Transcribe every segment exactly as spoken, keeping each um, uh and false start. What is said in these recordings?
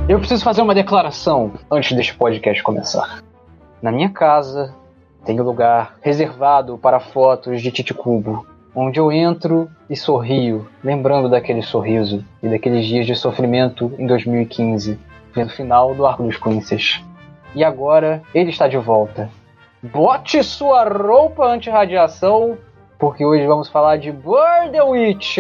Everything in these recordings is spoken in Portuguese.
Eu preciso fazer uma declaração antes deste podcast começar. Na minha casa tem um lugar reservado para fotos de Titicubo, onde eu entro e sorrio, lembrando daquele sorriso e daqueles dias de sofrimento em dois mil e quinze, vendo o final do Arco dos Quinces. E agora ele está de volta. Bote sua roupa anti-radiação, porque hoje vamos falar de Burn Witch!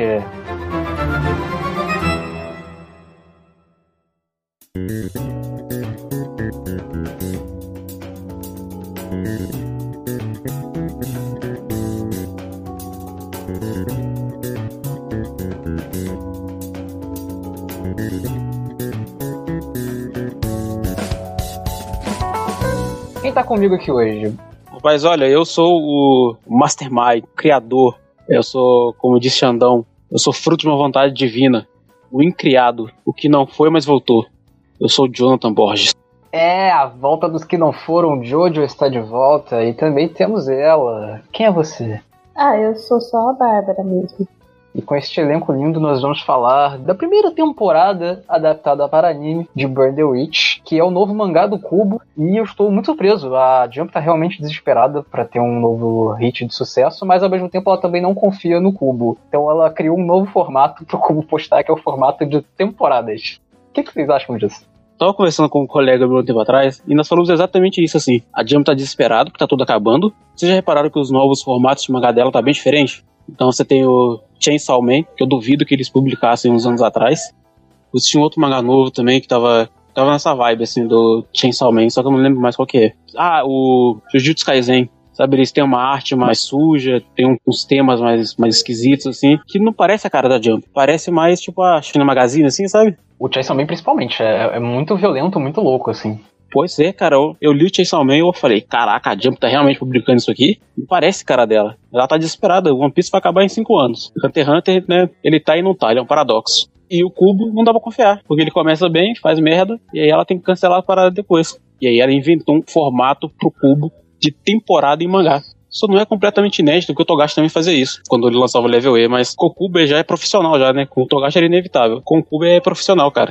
Quem tá comigo aqui hoje? Mas olha, eu sou o Mastermind, o criador. Eu sou, como disse Xandão, eu sou fruto de uma vontade divina. O incriado, o que não foi, mas voltou. Eu sou o Jonathan Borges. É, a volta dos que não foram, Jojo está de volta. E também temos ela. Quem é você? Ah, eu sou só a Bárbara mesmo. E com este elenco lindo nós vamos falar da primeira temporada adaptada para anime de Burn the Witch, que é o novo mangá do Kubo, e eu estou muito surpreso. A Jump está realmente desesperada para ter um novo hit de sucesso, mas ao mesmo tempo ela também não confia no Kubo. Então ela criou um novo formato para o Kubo postar, que é o formato de temporadas. O que, que vocês acham disso? Tava conversando com um colega meu um tempo atrás, e nós falamos exatamente isso, assim. A Jump tá desesperada, porque tá tudo acabando. Vocês já repararam que os novos formatos de mangá dela tá bem diferente? Então você tem o Chainsaw Man, que eu duvido que eles publicassem uns anos atrás. Você tinha um outro mangá novo também, que tava, tava nessa vibe, assim, do Chainsaw Man, só que eu não lembro mais qual que é. Ah, o Jujutsu Kaisen. Sabe, eles têm uma arte mais suja, tem uns temas mais, mais esquisitos, assim, que não parece a cara da Jump. Parece mais, tipo, a China Magazine, assim, sabe? O Chainsaw Man, principalmente, é, é muito violento, muito louco, assim. Pois é, cara, eu, eu li o Chainsaw Man e eu falei, caraca, a Jump tá realmente publicando isso aqui? Não parece cara dela. Ela tá desesperada, o One Piece vai acabar em cinco anos. O Hunter x Hunter, né, ele tá e não tá, ele é um paradoxo. E o Kubo não dá pra confiar, porque ele começa bem, faz merda, e aí ela tem que cancelar a parada depois. E aí ela inventou um formato pro Kubo de temporada em mangá. Isso não é completamente inédito, porque o Togashi também fazia isso, quando ele lançava o Level E, mas com o Kubo já é profissional já, né? Com o Togashi era inevitável. Com o Kubo é profissional, cara.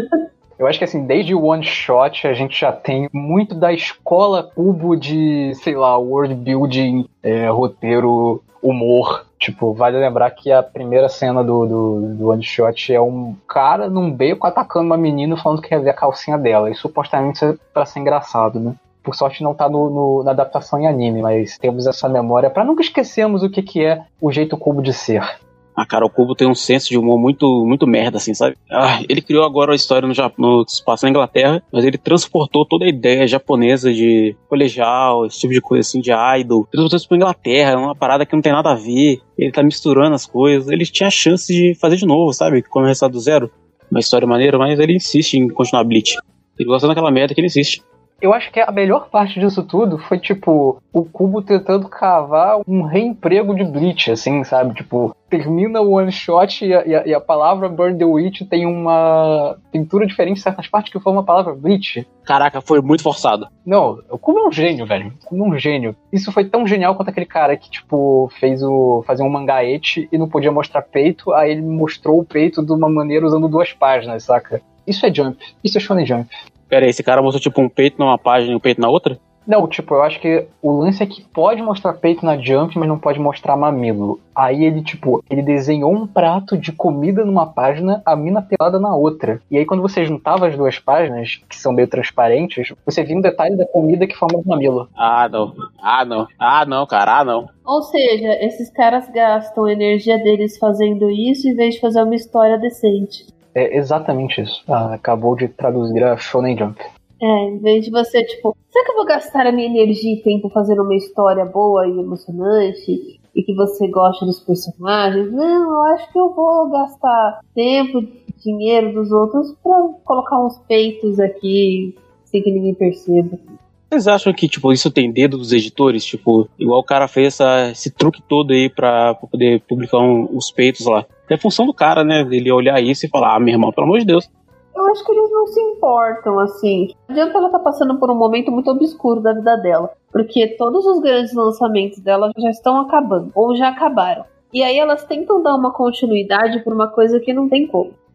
Eu acho que assim, desde o One Shot a gente já tem muito da escola Kubo de, sei lá, world building, é, roteiro, humor. Tipo, vale lembrar que a primeira cena do, do, do One Shot é um cara num beco atacando uma menina falando que quer ver a calcinha dela. E supostamente é pra ser engraçado, né? Por sorte não tá no, no, na adaptação em anime, mas temos essa memória pra nunca esquecermos o que, que é o jeito Kubo de ser. Ah, cara, o Kubo tem um senso de humor muito, muito merda, assim, sabe? Ah, ele criou agora a história no, no espaço na Inglaterra, mas ele transportou toda a ideia japonesa de colegial, esse tipo de coisa, assim, de idol. Transportou isso pra Inglaterra, é uma parada que não tem nada a ver. Ele tá misturando as coisas. Ele tinha a chance de fazer de novo, sabe? Começar do zero. Uma história maneira, mas ele insiste em continuar Bleach. Ele gosta daquela merda que ele insiste. Eu acho que a melhor parte disso tudo foi, tipo, o Kubo tentando cavar um reemprego de Bleach, assim, sabe? Tipo, termina o one shot e a, e a, e a palavra Burn the Witch tem uma pintura diferente em certas partes que forma a palavra Bleach. Caraca, foi muito forçado. Não, o Kubo é um gênio, velho. O Kubo é um gênio. Isso foi tão genial quanto aquele cara que, tipo, fez o fazer um mangá ecchi e não podia mostrar peito, aí ele mostrou o peito de uma maneira usando duas páginas, saca? Isso é Jump. Isso é Shonen Jump. Pera aí, esse cara mostrou tipo um peito numa página e um peito na outra? Não, tipo, eu acho que o lance é que pode mostrar peito na Jump, mas não pode mostrar mamilo. Aí ele, tipo, ele desenhou um prato de comida numa página, a mina pelada na outra. E aí quando você juntava as duas páginas, que são meio transparentes, você via um detalhe da comida que forma o mamilo. Ah, não. Ah, não. Ah, não, cara. Ah, não. Ou seja, esses caras gastam a energia deles fazendo isso em vez de fazer uma história decente. É exatamente isso. Ah, acabou de traduzir a Shonen Jump. É, em vez de você, tipo, será que eu vou gastar a minha energia e tempo fazendo uma história boa e emocionante e que você goste dos personagens? Não, eu acho que eu vou gastar tempo, dinheiro dos outros pra colocar uns peitos aqui sem que ninguém perceba. Vocês acham que, tipo, isso tem dedo dos editores? Tipo, igual o cara fez essa, esse truque todo aí pra, pra poder publicar um, os peitos lá. É função do cara, né? Ele olhar isso e falar, ah, meu irmão, pelo amor de Deus. Eu acho que eles não se importam, assim. A Jump, ela tá passando por um momento muito obscuro da vida dela. Porque todos os grandes lançamentos dela já estão acabando, ou já acabaram. E aí elas tentam dar uma continuidade por uma coisa que não tem como.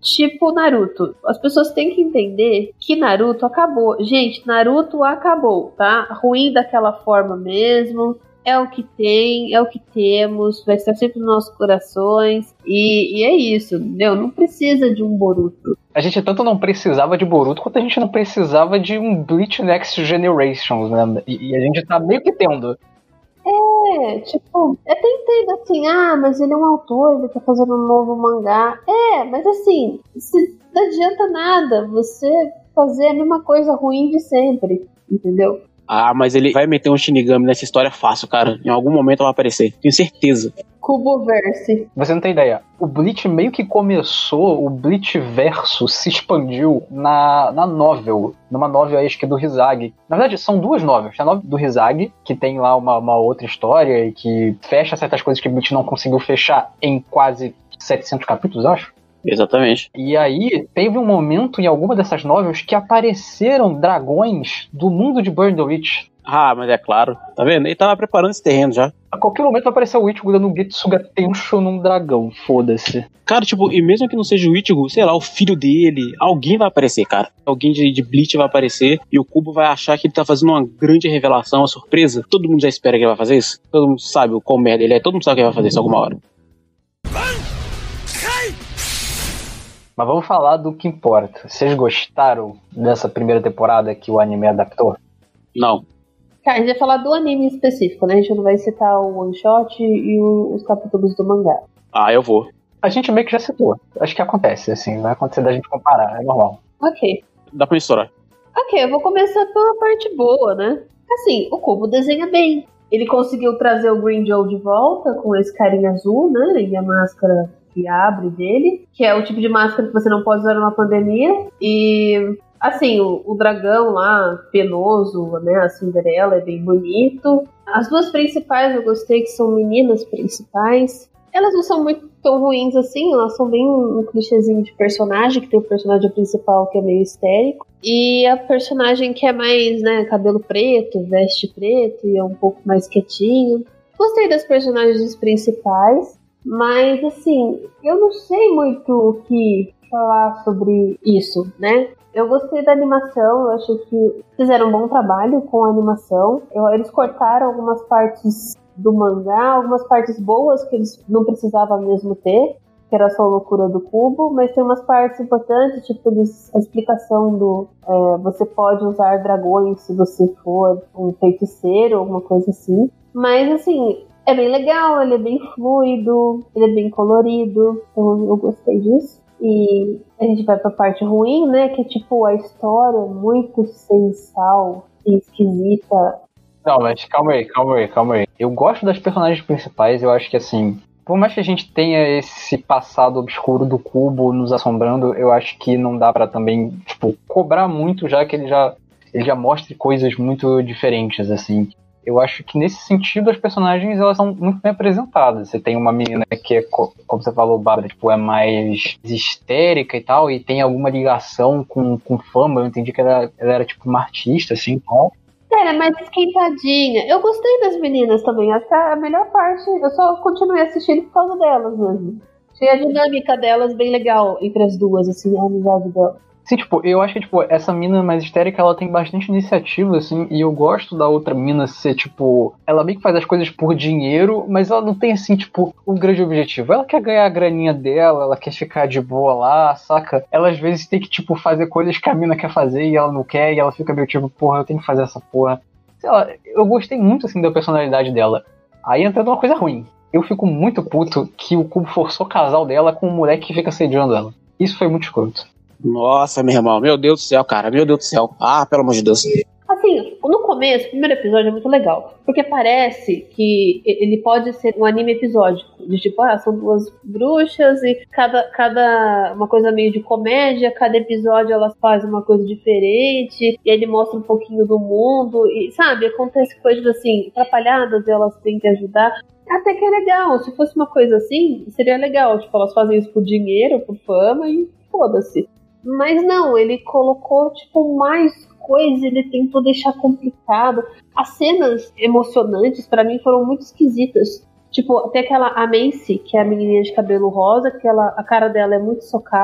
Tipo Naruto. As pessoas têm que entender que Naruto acabou. Gente, Naruto acabou, tá? Ruim daquela forma mesmo. É o que tem, é o que temos. Vai estar sempre nos nossos corações. E, e é isso, entendeu? Não precisa de um Boruto. A gente tanto não precisava de Boruto quanto a gente não precisava de um Bleach Next Generation, né? E, e a gente tá meio que tendo. É, tipo, eu tentei assim, ah, mas ele é um autor, ele tá fazendo um novo mangá. É, mas assim, se, não adianta nada você fazer a mesma coisa ruim de sempre, entendeu? Ah, mas ele vai meter um Shinigami nessa história fácil, cara. Em algum momento vai aparecer, tenho certeza. Cuboverse. Você não tem ideia. O Bleach meio que começou, o Bleach verso se expandiu na, na novel, numa novel acho que do Hizagi. Na verdade, são duas novels. Tem a novel do Hizagi, que tem lá uma, uma outra história e que fecha certas coisas que o Bleach não conseguiu fechar em quase setecentos capítulos, acho. Exatamente. E aí, teve um momento em alguma dessas novels que apareceram dragões do mundo de Burn the Witch. Ah, mas é claro. Tá vendo? Ele tava preparando esse terreno já. A qualquer momento vai aparecer o Ichigo dando um Getsuga Tensho num dragão. Foda-se. Cara, tipo, e mesmo que não seja o Ichigo, sei lá, o filho dele, alguém vai aparecer, cara. Alguém de, de Bleach vai aparecer e o Kubo vai achar que ele tá fazendo uma grande revelação, uma surpresa. Todo mundo já espera que ele vai fazer isso? Todo mundo sabe o quão merda ele é. Todo mundo sabe que ele vai fazer isso alguma hora. Mas vamos falar do que importa. Vocês gostaram dessa primeira temporada que o anime adaptou? Não. Cara, a gente vai falar do anime em específico, né? A gente não vai citar o one shot e o, os capítulos do mangá. Ah, eu vou. A gente meio que já citou. Acho que acontece, assim. Vai acontecer da gente comparar, é normal. Ok. Dá pra misturar. Ok, eu vou começar pela parte boa, né? Assim, o Kubo desenha bem. Ele conseguiu trazer o Green Joe de volta com esse carinha azul, né? E a máscara que abre dele, que é o tipo de máscara que você não pode usar numa pandemia. E, assim, o, o dragão lá, penoso, né, a Cinderela, é bem bonito. As duas principais eu gostei, que são meninas principais. Elas não são muito tão ruins assim, elas são bem um, um clichêzinho de personagem, que tem o personagem principal que é meio histérico. E a personagem que é mais, né, cabelo preto, veste preto e é um pouco mais quietinho. Gostei das personagens principais. Mas, assim, eu não sei muito o que falar sobre isso, né? Eu gostei da animação, eu acho que fizeram um bom trabalho com a animação. Eu, eles cortaram algumas partes do mangá, algumas partes boas que eles não precisavam mesmo ter, que era só a loucura do Kubo, mas tem umas partes importantes, tipo a explicação do é, você pode usar dragões se você for um feiticeiro, alguma coisa assim. Mas, assim, é bem legal, ele é bem fluido, ele é bem colorido, então eu gostei disso. E a gente vai pra parte ruim, né, que é tipo a história muito sensal e esquisita. Não, mas calma aí, calma aí, calma aí. Eu gosto das personagens principais, eu acho que assim, por mais que a gente tenha esse passado obscuro do Kubo nos assombrando, eu acho que não dá pra também, tipo, cobrar muito, já que ele já, ele já mostra coisas muito diferentes, assim. Eu acho que nesse sentido as personagens elas são muito bem apresentadas. Você tem uma menina que é, como você falou, Bárbara, tipo, é mais histérica e tal, e tem alguma ligação com, com fama. Eu entendi que ela, ela era tipo uma artista, assim, então. Ela é mais esquentadinha. Eu gostei das meninas também. Acho que a melhor parte, eu só continuei assistindo por causa delas mesmo. Achei a dinâmica delas bem legal entre as duas, assim, a amizade delas. Sim, tipo, eu acho que, tipo, essa mina mais histérica, ela tem bastante iniciativa, assim, e eu gosto da outra mina ser, tipo, ela meio que faz as coisas por dinheiro, mas ela não tem, assim, tipo, um grande objetivo. Ela quer ganhar a graninha dela, ela quer ficar de boa lá, saca? Ela, às vezes, tem que, tipo, fazer coisas que a mina quer fazer e ela não quer, e ela fica meio tipo, porra, eu tenho que fazer essa porra. Sei lá, eu gostei muito, assim, da personalidade dela. Aí entra uma coisa ruim. Eu fico muito puto que o Kubo forçou o casal dela com um moleque que fica assediando ela. Isso foi muito escroto. Nossa, meu irmão, meu Deus do céu, cara, meu Deus do céu. Ah, pelo amor de Deus. Assim, no começo, o primeiro episódio é muito legal, porque parece que ele pode ser um anime episódico, de tipo, ah, são duas bruxas e cada, cada uma coisa meio de comédia, cada episódio elas fazem uma coisa diferente, e aí ele mostra um pouquinho do mundo, e sabe, acontece coisas assim, atrapalhadas, e elas têm que ajudar. Até que é legal, se fosse uma coisa assim, seria legal, tipo, elas fazem isso por dinheiro, por fama, e foda-se. Mas não, ele colocou, tipo, mais coisa, ele tentou deixar complicado. As cenas emocionantes, pra mim, foram muito esquisitas. Tipo, até aquela a Macy, que é a menininha de cabelo rosa, que ela, a cara dela é muito socável.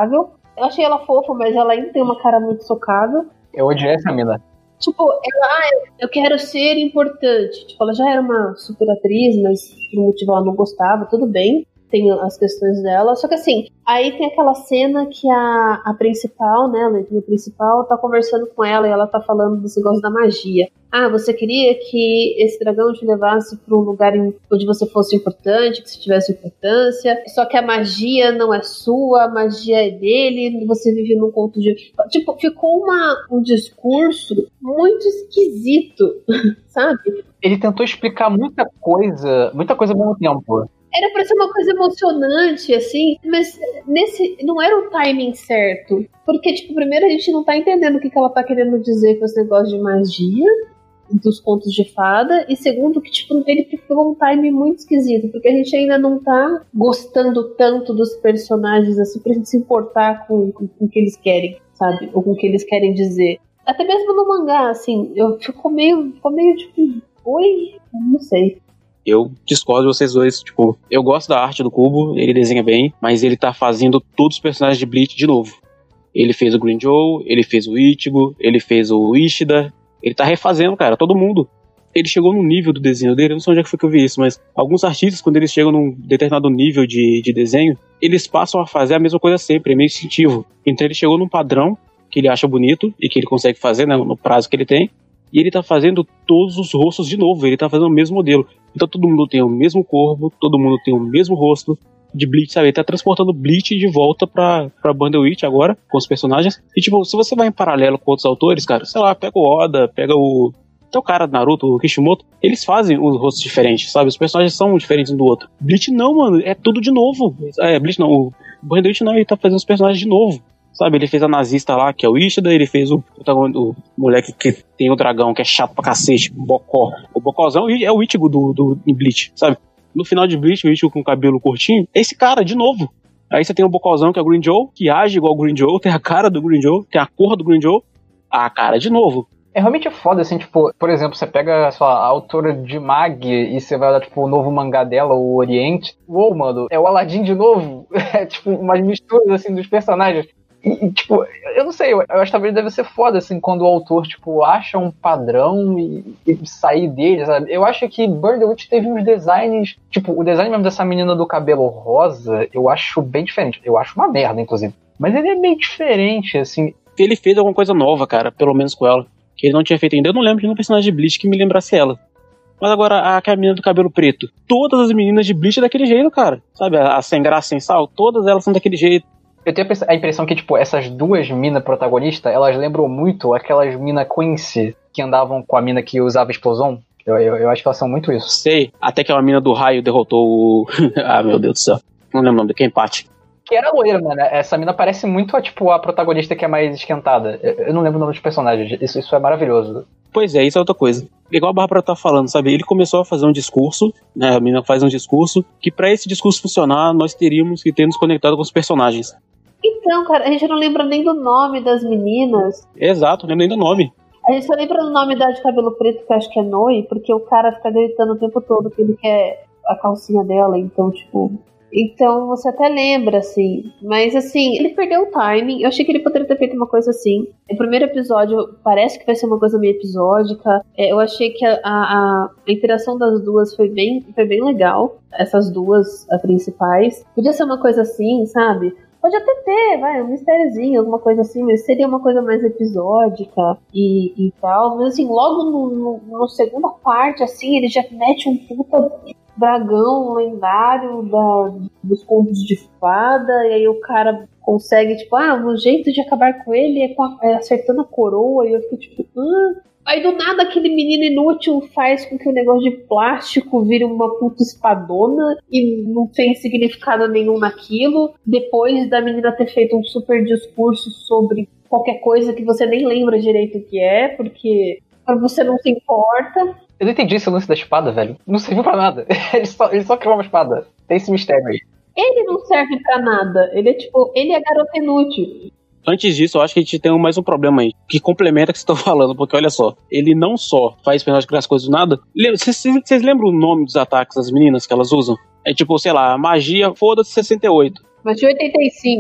Eu achei ela fofa, mas ela ainda tem uma cara muito socada. Eu odiei essa mina. Tipo, ela, ah, eu quero ser importante. Tipo, ela já era uma super atriz, mas por um motivo ela não gostava, tudo bem. Tem as questões dela. Só que assim, aí tem aquela cena que a, a principal, né, a leitura principal, tá conversando com ela e ela tá falando desse negócio da magia. Ah, você queria que esse dragão te levasse pra um lugar em, onde você fosse importante, que você tivesse importância. Só que a magia não é sua, a magia é dele, você vive num conto de... Tipo, ficou uma, um discurso muito esquisito, sabe? Ele tentou explicar muita coisa, muita coisa ao mesmo tempo. Era pra ser uma coisa emocionante, assim, mas nesse não era o timing certo. Porque, tipo, primeiro a gente não tá entendendo o que, que ela tá querendo dizer com esse negócio de magia, dos contos de fada, e segundo que, tipo, ele pegou um timing muito esquisito, porque a gente ainda não tá gostando tanto dos personagens, assim, pra gente se importar com, com, com o que eles querem, sabe? Ou com o que eles querem dizer. Até mesmo no mangá, assim, eu fico meio, fico meio tipo, oi? Não sei. Eu discordo de vocês dois, tipo, eu gosto da arte do Kubo, ele desenha bem, mas ele tá fazendo todos os personagens de Bleach de novo. Ele fez o Green Joe, ele fez o Ichigo, ele fez o Ishida, ele tá refazendo, cara, todo mundo. Ele chegou no nível do desenho dele, eu não sei onde é que foi que eu vi isso, mas alguns artistas, quando eles chegam num determinado nível de, de desenho, eles passam a fazer a mesma coisa sempre, é meio instintivo. Então ele chegou num padrão que ele acha bonito e que ele consegue fazer, né, no prazo que ele tem, e ele tá fazendo todos os rostos de novo, ele tá fazendo o mesmo modelo. Então todo mundo tem o mesmo corpo, todo mundo tem o mesmo rosto de Bleach, sabe? Ele tá transportando Bleach de volta pra, pra Bandersnatch agora, com os personagens. E tipo, se você vai em paralelo com outros autores, cara, sei lá, pega o Oda, pega o... até o cara do Naruto, o Kishimoto, eles fazem os rostos diferentes, sabe? Os personagens são diferentes um do outro. Bleach não, mano, é tudo de novo. É, Bleach não, o Bandersnatch não, ele tá fazendo os personagens de novo. Sabe, ele fez a nazista lá, que é o Ishida, ele fez o, o, o moleque que tem o dragão, que é chato pra cacete, o Bocó. O Bocózão é o Ichigo do, do, do Bleach, sabe? No final de Bleach, o Ichigo com o cabelo curtinho, é esse cara, de novo. Aí você tem o Bocózão, que é o Green Joe, que age igual o Green Joe, tem a cara do Green Joe, tem a cor do Green Joe, a cara de novo. É realmente foda, assim, tipo, por exemplo, você pega, sei lá, a autora de Mag e você vai olhar, tipo, o novo mangá dela, o Oriente. Uou, mano, é o Aladdin de novo. É, tipo, umas misturas, assim, dos personagens. E, e, tipo, eu não sei, eu, eu acho que talvez deve ser foda, assim, quando o autor, tipo, acha um padrão e, e sair dele, sabe? Eu acho que Bandersnatch teve uns designs, tipo, o design mesmo dessa menina do cabelo rosa, eu acho bem diferente. Eu acho uma merda, inclusive. Mas ele é bem diferente, assim. Ele fez alguma coisa nova, cara, pelo menos com ela, que ele não tinha feito ainda. Eu não lembro de nenhum personagem de Bleach que me lembrasse ela. Mas agora, a, a menina do cabelo preto, todas as meninas de Bleach é daquele jeito, cara. Sabe, a, a sem graça, sem sal, todas elas são daquele jeito. Eu tenho a impressão que, tipo, essas duas minas protagonistas, elas lembram muito aquelas minas Quincy que andavam com a mina que usava explosão. Eu, eu, eu acho que elas são muito isso. Sei, até que uma mina do raio derrotou o... ah, meu Deus do céu. Não lembro o nome de quem, empate. Que era loira, mano. Essa mina parece muito a, tipo, a protagonista que é mais esquentada. Eu, eu não lembro o nome dos personagens. Isso, isso é maravilhoso. Pois é, isso é outra coisa. Igual a Bárbara tá falando, sabe? Ele começou a fazer um discurso, né? A mina faz um discurso, que pra esse discurso funcionar, nós teríamos que ter nos conectado com os personagens. Então, cara, a gente não lembra nem do nome das meninas. Exato, não lembro nem do nome. A gente só lembra do nome da de cabelo preto, que eu acho que é Noi, porque o cara fica gritando o tempo todo que ele quer a calcinha dela, então, tipo... Então, você até lembra, assim. Mas, assim, ele perdeu o timing. Eu achei que ele poderia ter feito uma coisa assim. O primeiro episódio parece que vai ser uma coisa meio episódica. É, eu achei que a, a, a interação das duas foi bem, foi bem legal. Essas duas, as principais. Podia ser uma coisa assim, sabe? Pode até ter, vai, um mistériozinho, alguma coisa assim, mas seria uma coisa mais episódica e, e tal. Mas assim, logo no, no, no segunda parte, assim, ele já mete um puta dragão lendário da, dos contos de fada, e aí o cara consegue, tipo, ah, o jeito de acabar com ele é, com a, é acertando a coroa, e eu fico tipo, ah. Aí do nada aquele menino inútil faz com que o negócio de plástico vire uma puta espadona e não tem significado nenhum naquilo. Depois da menina ter feito um super discurso sobre qualquer coisa que você nem lembra direito o que é, porque você não se importa. Eu não entendi esse lance da espada, velho. Não serviu pra nada. Ele só, ele só criou uma espada. Tem esse mistério aí. Ele não serve pra nada. Ele é tipo, ele é garota inútil. Antes disso, eu acho que a gente tem mais um problema aí, que complementa o que você tá falando, porque olha só, ele não só faz personagem criar as coisas do nada. Vocês lembram o nome dos ataques das meninas que elas usam? É tipo, sei lá, magia, foda-se sessenta e oito. Magia oitenta e cinco.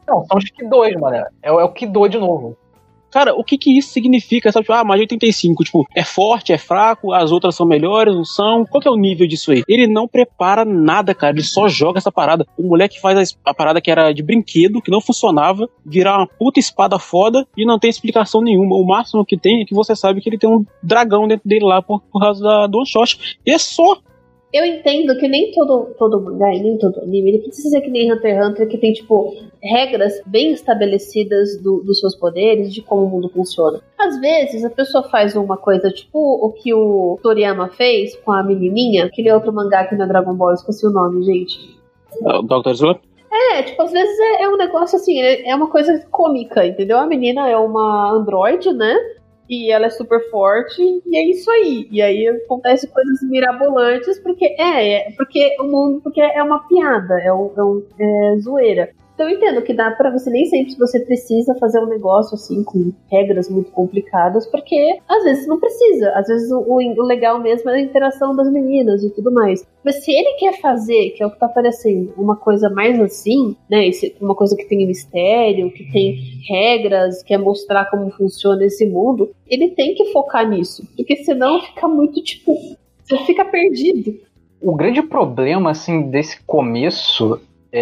Não, são os Kidôs, mano. É, o- é o Kidô de novo. Cara, o que que isso significa? Sabe, tipo, ah, magia oitenta e cinco, tipo, é forte, é fraco, as outras são melhores, não são? Qual que é o nível disso aí? Ele não prepara nada, cara, ele só joga essa parada. O moleque faz a, es- a parada que era de brinquedo, que não funcionava, virar uma puta espada foda e não tem explicação nenhuma. O máximo que tem é que você sabe que ele tem um dragão dentro dele lá por, por causa da, do one shot. E é só. Eu entendo que nem todo, todo mangá e nem todo anime, ele precisa ser que nem Hunter x Hunter, que tem, tipo, regras bem estabelecidas do- dos seus poderes, de como o mundo funciona. Às vezes, a pessoa faz uma coisa, tipo o que o Toriyama fez com a menininha, aquele outro mangá que não é Dragon Ball, eu esqueci o nome, gente. O doutor Slump? É, tipo, às vezes é, é um negócio assim, é, é uma coisa cômica, entendeu? A menina é uma androide, né? E ela é super forte, e é isso aí. E aí acontece coisas mirabolantes, porque é, é porque o mundo, porque é uma piada, é, um, é, um, é zoeira. Então eu entendo que dá pra você, nem sempre você precisa fazer um negócio assim, com regras muito complicadas, porque às vezes não precisa. Às vezes o, o legal mesmo é a interação das meninas e tudo mais. Mas se ele quer fazer, que é o que tá parecendo, uma coisa mais assim, né, esse, uma coisa que tem mistério, que tem regras, quer mostrar como funciona esse mundo, ele tem que focar nisso. Porque senão fica muito, tipo, você fica perdido. O grande problema, assim, desse começo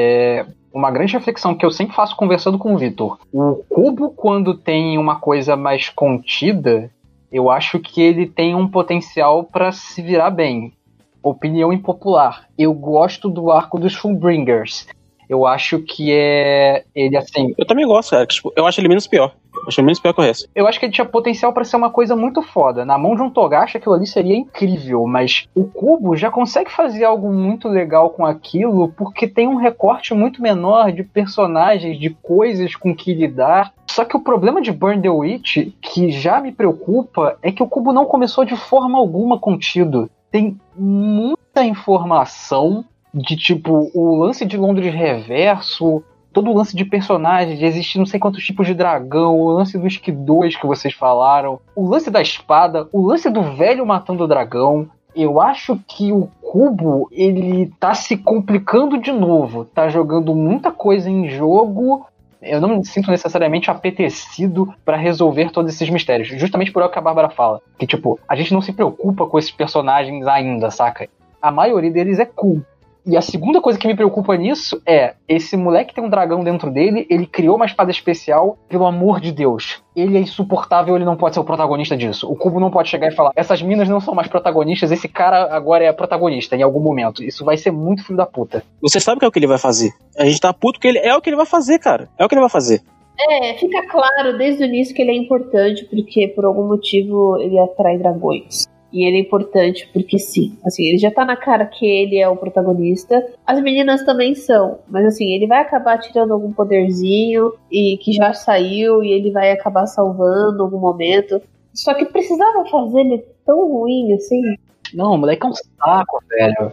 é uma grande reflexão que eu sempre faço conversando com o Vitor. O Kubo, quando tem uma coisa mais contida, eu acho que ele tem um potencial para se virar bem. Opinião impopular. Eu gosto do arco dos Fullbringers. Eu acho que é ele assim. Eu também gosto, cara. Tipo, eu acho ele menos pior. Eu acho ele menos pior que o resto. Eu acho que ele tinha potencial pra ser uma coisa muito foda. Na mão de um Togashi aquilo ali seria incrível, mas o Kubo já consegue fazer algo muito legal com aquilo porque tem um recorte muito menor de personagens, de coisas com que lidar. Só que o problema de Burn the Witch, que já me preocupa, é que o Kubo não começou de forma alguma contido. Tem muita informação de tipo o lance de Londres Reverso, todo o lance de personagens, de existir não sei quantos tipos de dragão, o lance dos Kidôs que vocês falaram, o lance da espada, o lance do velho matando o dragão. Eu acho que o Kubo, ele tá se complicando de novo, tá jogando muita coisa em jogo. Eu não me sinto necessariamente apetecido pra resolver todos esses mistérios, justamente por o que a Bárbara fala, que tipo, a gente não se preocupa com esses personagens ainda, saca? A maioria deles é cool. E a segunda coisa que me preocupa nisso é, esse moleque tem um dragão dentro dele, ele criou uma espada especial, pelo amor de Deus. Ele é insuportável, ele não pode ser o protagonista disso. O Kubo não pode chegar e falar, essas minas não são mais protagonistas, esse cara agora é protagonista em algum momento. Isso vai ser muito filho da puta. Você sabe o que é o que ele vai fazer. A gente tá puto que ele é o que ele vai fazer, cara. É o que ele vai fazer. É, fica claro desde o início que ele é importante, porque por algum motivo ele atrai dragões. E ele é importante porque sim, assim, ele já tá na cara que ele é o protagonista. As meninas também são, mas assim, ele vai acabar tirando algum poderzinho e que já saiu e ele vai acabar salvando em algum momento. Só que precisava fazer ele tão ruim assim. Não, o moleque é um saco, velho.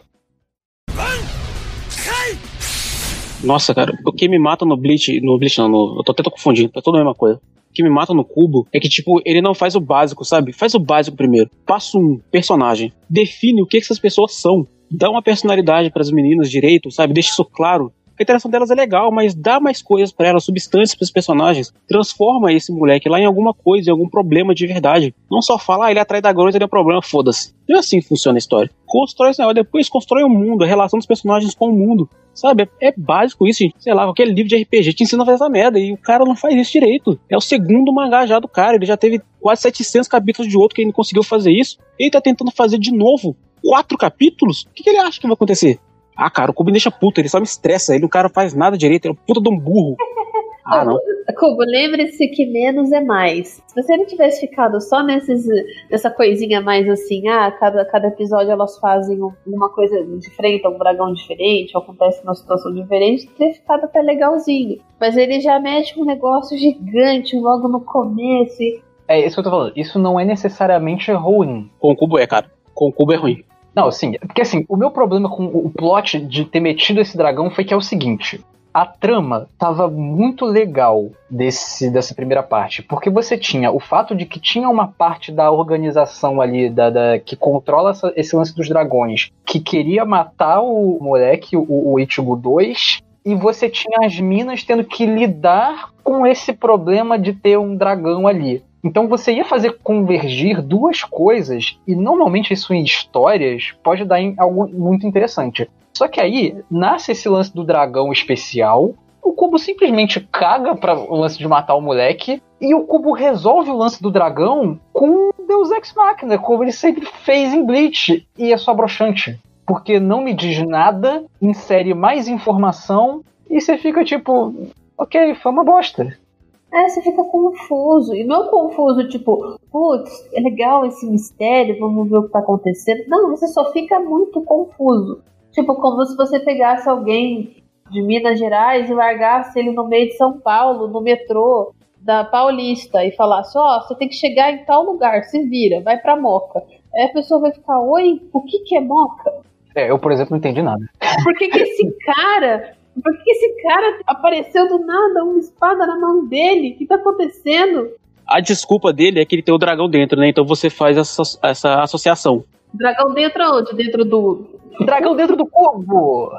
Nossa, cara, o que me mata no Bleach, no Bleach não, no, eu tô até tô confundindo, é tudo a mesma coisa. O que me mata no Kubo é que, tipo, ele não faz o básico, sabe? Faz o básico primeiro. Passa um personagem. Define o que essas pessoas são. Dá uma personalidade pras meninas direito, sabe? Deixa isso claro. A interação delas é legal, mas dá mais coisas pra elas, substâncias pros personagens. Transforma esse moleque lá em alguma coisa, em algum problema de verdade. Não só fala, ah, ele atrai da garota, ele é um problema, foda-se. Não é assim que funciona a história. Constrói esse negócio, depois constrói o mundo, a relação dos personagens com o mundo. Sabe? É, é básico isso, gente. Sei lá, qualquer livro de R P G te ensina a fazer essa merda. E o cara não faz isso direito. É o segundo mangá já do cara. Ele já teve quase setecentos capítulos de outro que ele não conseguiu fazer isso. Ele tá tentando fazer de novo quatro capítulos? O que, que ele acha que vai acontecer? Ah, cara, o Kubo me deixa puto. Ele só me estressa. Ele, o cara faz nada direito. Ele é um puta de um burro. Ah, não. Kubo, lembre-se que menos é mais. Se você não tivesse ficado só nesses, nessa coisinha mais assim, ah, cada, cada episódio elas fazem uma coisa diferente, um dragão diferente, ou acontece uma situação diferente, teria ficado até legalzinho. Mas ele já mete um negócio gigante logo no começo. E... É isso que eu tô falando. Isso não é necessariamente ruim. Com o Kubo é, cara. Com o Kubo é ruim. Não, sim. Porque assim, o meu problema com o plot de ter metido esse dragão foi que é o seguinte... A trama tava muito legal desse, dessa primeira parte, porque você tinha o fato de que tinha uma parte da organização ali, da, da, que controla essa, esse lance dos dragões, que queria matar o moleque, o, o Ichigo dois, e você tinha as minas tendo que lidar com esse problema de ter um dragão ali. Então você ia fazer convergir duas coisas, e normalmente isso em histórias pode dar em algo muito interessante. Só que aí nasce esse lance do dragão especial, o Kubo simplesmente caga para o lance de matar o moleque, e o Kubo resolve o lance do dragão com Deus Ex Machina, como ele sempre fez em Bleach, e é só broxante. Porque não me diz nada, insere mais informação, e você fica tipo, ok, foi uma bosta. É, você fica confuso. E não confuso, tipo, putz, é legal esse mistério, vamos ver o que tá acontecendo. Não, você só fica muito confuso. Tipo, como se você pegasse alguém de Minas Gerais e largasse ele no meio de São Paulo, no metrô da Paulista, e falasse, ó, oh, você tem que chegar em tal lugar, se vira, vai pra Moca. Aí a pessoa vai ficar, oi, o que que é Moca? É, eu, por exemplo, não entendi nada. Por que que esse cara... Por que esse cara apareceu do nada, uma espada na mão dele? O que tá acontecendo? A desculpa dele é que ele tem o dragão dentro, né? Então você faz essa, essa associação. Dragão dentro onde? Dentro do... Dragão dentro do cubo!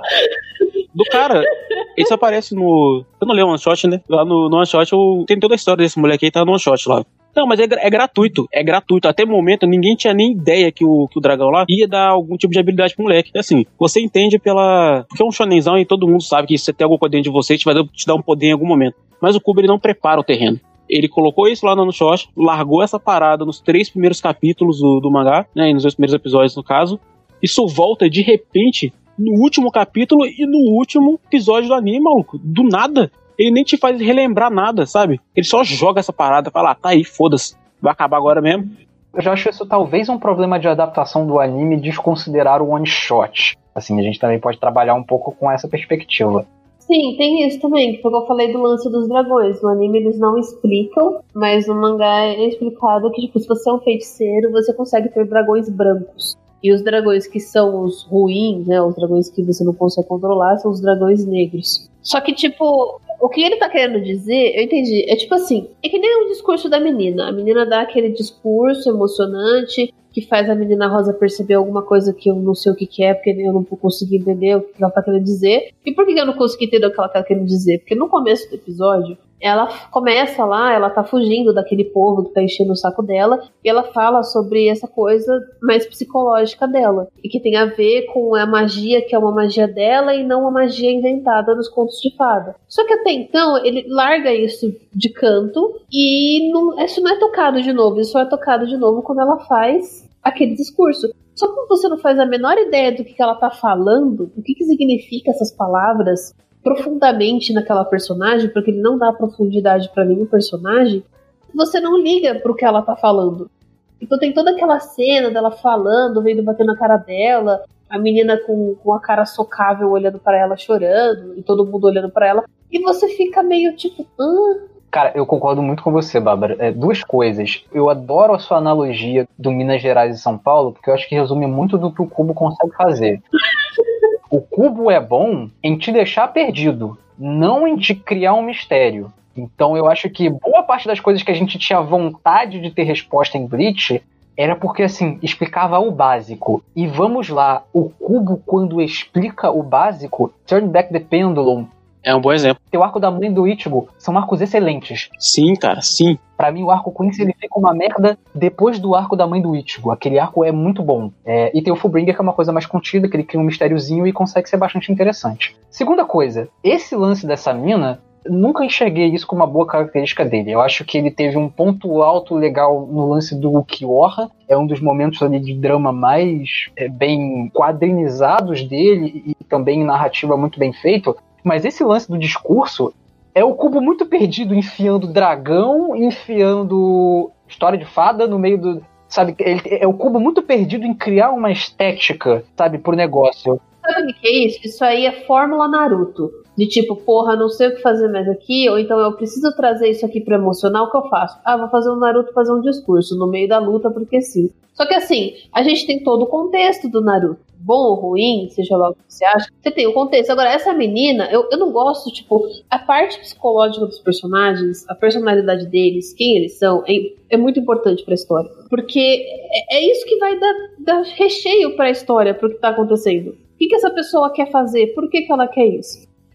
Do cara. Isso aparece no... Eu não leio o One Shot, né? Lá no, no One Shot eu... tem toda a história desse moleque aí, tá no One Shot lá. Não, mas é, é gratuito, é gratuito. Até o momento, ninguém tinha nem ideia que o, que o dragão lá ia dar algum tipo de habilidade pro moleque. É assim, você entende pela... Porque é um shonenzão e todo mundo sabe que se você tem algum poder dentro de você, te vai te dar um poder em algum momento. Mas o Kubo, ele não prepara o terreno. Ele colocou isso lá no shot, largou essa parada nos três primeiros capítulos do, do mangá, né, e nos dois primeiros episódios, no caso. Isso volta, de repente, no último capítulo e no último episódio do anime, maluco. Do nada. Ele nem te faz relembrar nada, sabe? Ele só joga essa parada, fala, ah, tá aí, foda-se, vai acabar agora mesmo. Eu já acho isso talvez um problema de adaptação do anime, desconsiderar o one shot. Assim, a gente também pode trabalhar um pouco com essa perspectiva. Sim, tem isso também, porque eu falei do lance dos dragões. No anime eles não explicam, mas no mangá é explicado que, tipo, se você é um feiticeiro, você consegue ter dragões brancos. E os dragões que são os ruins, né, os dragões que você não consegue controlar, são os dragões negros. Só que, tipo, o que ele tá querendo dizer, eu entendi, é tipo assim, é que nem o discurso da menina. A menina dá aquele discurso emocionante, que faz a menina Rosa perceber alguma coisa que eu não sei o que que é, porque eu não consegui entender o que ela tá querendo dizer. E por que eu não consegui entender o que ela tá querendo dizer? Porque no começo do episódio, ela começa lá, ela tá fugindo daquele povo que tá enchendo o saco dela, e ela fala sobre essa coisa mais psicológica dela, e que tem a ver com a magia que é uma magia dela e não uma magia inventada nos contos de fada. Só que até então, ele larga isso de canto, e não, isso não é tocado de novo, isso só é tocado de novo quando ela faz aquele discurso. Só que você não faz a menor ideia do que ela tá falando, o que que significa essas palavras, profundamente naquela personagem, porque ele não dá profundidade pra nenhum personagem, você não liga pro que ela tá falando. Então tem toda aquela cena dela falando, vendo bater na cara dela, a menina com, com a cara socável olhando pra ela chorando, e todo mundo olhando pra ela, e você fica meio tipo, ah. Cara, eu concordo muito com você, Bárbara. É, duas coisas. Eu adoro a sua analogia do Minas Gerais e São Paulo, porque eu acho que resume muito do que o Kubo consegue fazer. O Kubo é bom em te deixar perdido, não em te criar um mistério. Então eu acho que boa parte das coisas que a gente tinha vontade de ter resposta em Bleach era porque, assim, explicava o básico. E vamos lá, o Kubo, quando explica o básico, Turn Back the Pendulum, é um bom exemplo. O arco da mãe do Ichigo são arcos excelentes. Sim, cara, sim. Pra mim, o arco Quincy, ele fica uma merda depois do arco da mãe do Ichigo. Aquele arco é muito bom. É, e tem o Fullbringer, que é uma coisa mais contida, que ele cria um mistériozinho e consegue ser bastante interessante. Segunda coisa, esse lance dessa mina, nunca enxerguei isso como uma boa característica dele. Eu acho que ele teve um ponto alto legal no lance do Ukiyoha. É um dos momentos ali de drama mais é, bem quadrinizados dele e também narrativa muito bem feito. Mas esse lance do discurso é o Kubo muito perdido, enfiando dragão, enfiando história de fada no meio do... Sabe, ele, é o Kubo muito perdido em criar uma estética, sabe, pro negócio. Sabe o que é isso? Isso aí é fórmula Naruto. De tipo, porra, não sei o que fazer mais aqui, ou então eu preciso trazer isso aqui pro emocional, o que eu faço? Ah, vou fazer o Naruto fazer um discurso no meio da luta, porque sim. Só que assim, a gente tem todo o contexto do Naruto. Bom ou ruim, seja lá o que você acha, você tem o contexto. Agora, essa menina, eu, eu não gosto, tipo, a parte psicológica dos personagens, a personalidade deles, quem eles são, é, é muito importante pra história. Porque é, é isso que vai dar, dar recheio pra história, pro que tá acontecendo. O que, que essa pessoa quer fazer? Por que, que ela quer isso?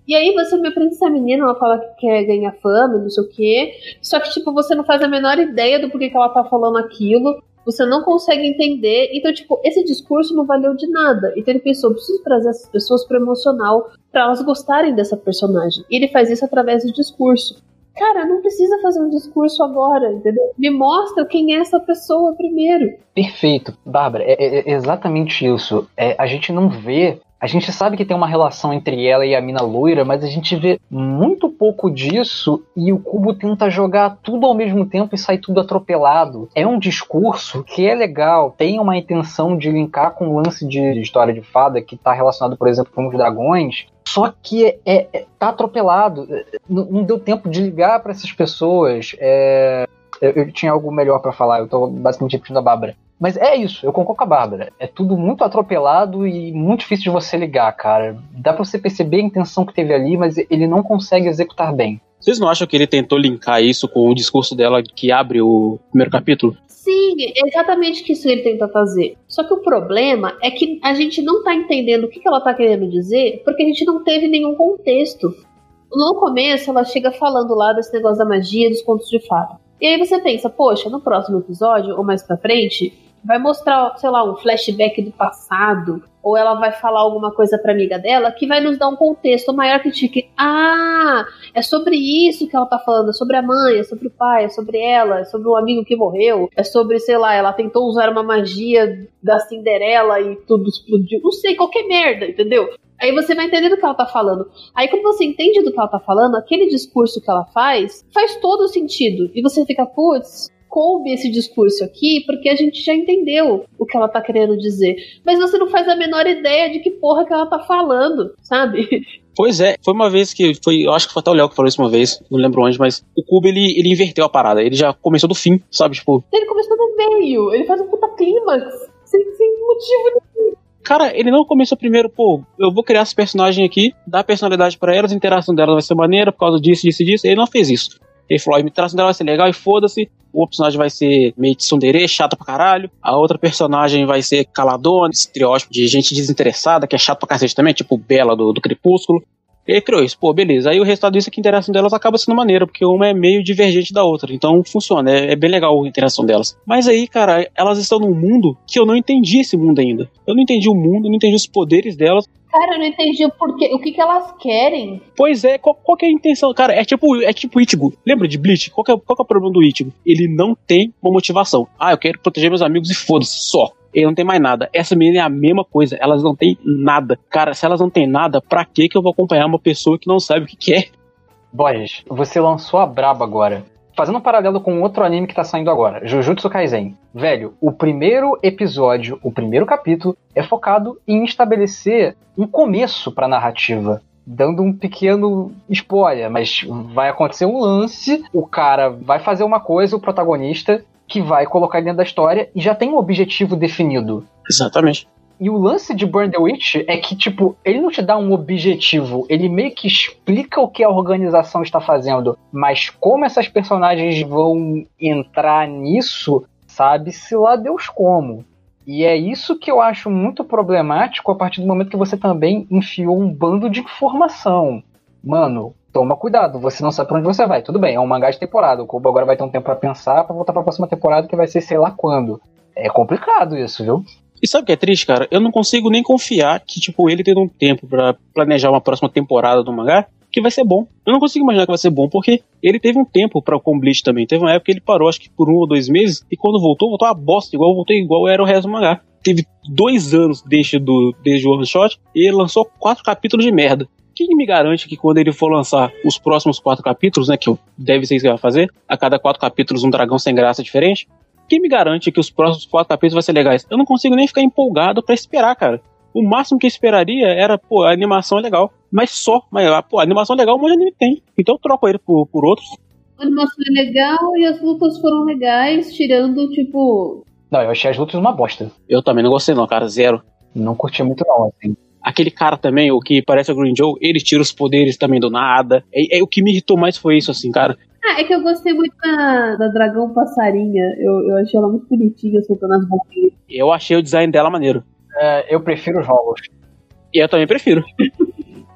E aí você me aprende essa menina, ela fala que quer ganhar fama, não sei o quê. Só que, tipo, você não faz a menor ideia do porquê que ela tá falando aquilo. Você não consegue entender. Então, tipo, esse discurso não valeu de nada. Então ele pensou, preciso trazer essas pessoas pro emocional pra elas gostarem dessa personagem. E ele faz isso através do discurso. Cara, não precisa fazer um discurso agora, entendeu? Me mostra quem é essa pessoa primeiro. Perfeito. Bárbara, é, é exatamente isso. É, a gente não vê... A gente sabe que tem uma relação entre ela e a mina loira, mas a gente vê muito pouco disso e o Kubo tenta jogar tudo ao mesmo tempo e sai tudo atropelado. É um discurso que é legal, tem uma intenção de linkar com o lance de história de fada que está relacionado, por exemplo, com os dragões, só que é, é, tá atropelado. Não, não deu tempo de ligar para essas pessoas. É, eu, eu tinha algo melhor para falar, eu tô basicamente repetindo a Bárbara. Mas é isso, eu concordo com a Bárbara. É tudo muito atropelado e muito difícil de você ligar, cara. Dá pra você perceber a intenção que teve ali, mas ele não consegue executar bem. Vocês não acham que ele tentou linkar isso com o discurso dela que abre o primeiro capítulo? Sim, é exatamente isso que ele tenta fazer. Só que o problema é que a gente não tá entendendo o que ela tá querendo dizer porque a gente não teve nenhum contexto. No começo, ela chega falando lá desse negócio da magia dos contos de fada. E aí você pensa, poxa, no próximo episódio, ou mais pra frente... vai mostrar, sei lá, um flashback do passado, ou ela vai falar alguma coisa pra amiga dela que vai nos dar um contexto maior que fique, ah, é sobre isso que ela tá falando, é sobre a mãe, é sobre o pai, é sobre ela, é sobre o amigo que morreu, é sobre, sei lá, ela tentou usar uma magia da Cinderela e tudo explodiu, não sei, qualquer merda, entendeu? Aí você vai entender do que ela tá falando. Aí quando você entende do que ela tá falando, aquele discurso que ela faz, faz todo sentido. E você fica, putz, coube esse discurso aqui, porque a gente já entendeu o que ela tá querendo dizer. Mas você não faz a menor ideia de que porra que ela tá falando, sabe? Pois é, foi uma vez que, foi, eu acho que foi até o Léo que falou isso uma vez, não lembro onde, mas o Kubo, ele, ele inverteu a parada, ele já começou do fim, sabe, tipo... Ele começou do meio, ele faz um puta clímax, sem, sem motivo nenhum. Cara, ele não começou primeiro, pô, eu vou criar esse personagem aqui, dar personalidade pra elas, a interação delas vai ser maneira por causa disso, disso e disso. Ele não fez isso. Ele falou, a interação dela vai ser legal e foda-se. O personagem vai ser meio tsundere, chata pra caralho. A outra personagem vai ser caladona, estereótipo de gente desinteressada, que é chato pra cacete também, tipo Bela do, do Crepúsculo. Ele criou isso, pô, beleza. Aí o resultado disso é que a interação delas acaba sendo maneira, porque uma é meio divergente da outra. Então funciona, é, é bem legal a interação delas. Mas aí, cara, elas estão num mundo que eu não entendi esse mundo ainda. Eu não entendi o mundo, eu não entendi os poderes delas. Cara, eu não entendi o porquê, o que, que elas querem. Pois é, qual, qual que é a intenção? Cara, é tipo, é tipo Ichigo. Lembra de Bleach? Qual que, é, qual que é o problema do Ichigo? Ele não tem uma motivação. Ah, eu quero proteger meus amigos e foda-se, só. Ele não tem mais nada. Essa menina é a mesma coisa. Elas não têm nada. Cara, se elas não têm nada, pra que que eu vou acompanhar uma pessoa que não sabe o que quer? Borges, você lançou a braba agora. Fazendo um paralelo com outro anime que tá saindo agora, Jujutsu Kaisen. Velho, o primeiro episódio, o primeiro capítulo, é focado em estabelecer um começo pra narrativa. Dando um pequeno spoiler, mas vai acontecer um lance, o cara vai fazer uma coisa, o protagonista, que vai colocar dentro da história e já tem um objetivo definido. Exatamente. E o lance de Burn the Witch é que, tipo, ele não te dá um objetivo, ele meio que explica o que a organização está fazendo, mas como essas personagens vão entrar nisso, sabe-se lá Deus como. E é isso que eu acho muito problemático a partir do momento que você também enfiou um bando de informação. Mano, toma cuidado, você não sabe pra onde você vai. Tudo bem, é um mangá de temporada, o Kubo agora vai ter um tempo pra pensar, pra voltar pra próxima temporada que vai ser sei lá quando. É complicado isso, viu? E sabe o que é triste, cara? Eu não consigo nem confiar que, tipo, ele tendo um tempo pra planejar uma próxima temporada do mangá, que vai ser bom. Eu não consigo imaginar que vai ser bom, porque ele teve um tempo pra, com o Bleach também. Teve uma época que ele parou, acho que por um ou dois meses, e quando voltou, voltou uma bosta, igual voltou igual era o resto do mangá. Teve dois anos desde, do, desde o One Shot, e ele lançou quatro capítulos de merda. Quem me garante que quando ele for lançar os próximos quatro capítulos, né, que deve ser isso que ele vai fazer, a cada quatro capítulos um dragão sem graça diferente, quem me garante que os próximos quatro capítulos vão ser legais? Eu não consigo nem ficar empolgado pra esperar, cara. O máximo que eu esperaria era, pô, a animação é legal. Mas só, mas, pô, a animação é legal, mas anime tem. Então eu troco ele por, por outros. A animação é legal e as lutas foram legais, tirando, tipo... Não, eu achei as lutas uma bosta. Eu também não gostei não, cara, zero. Não curti muito não, assim. Aquele cara também, o que parece o Green Joe, ele tira os poderes também do nada. É, é, o que me irritou mais foi isso, assim, cara. Ah, é que eu gostei muito da, da dragão passarinha. Eu, eu achei ela muito bonitinha, soltando as boquinhas. Eu achei o design dela maneiro. É, eu prefiro os jogos. E eu também prefiro.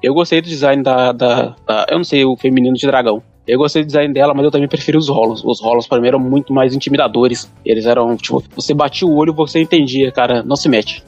Eu gostei do design da, da, da... Eu não sei, o feminino de dragão. Eu gostei do design dela, mas eu também preferi os rolos. Os rolos, pra mim, eram muito mais intimidadores. Eles eram, tipo, você batia o olho e você entendia, cara, não se mete.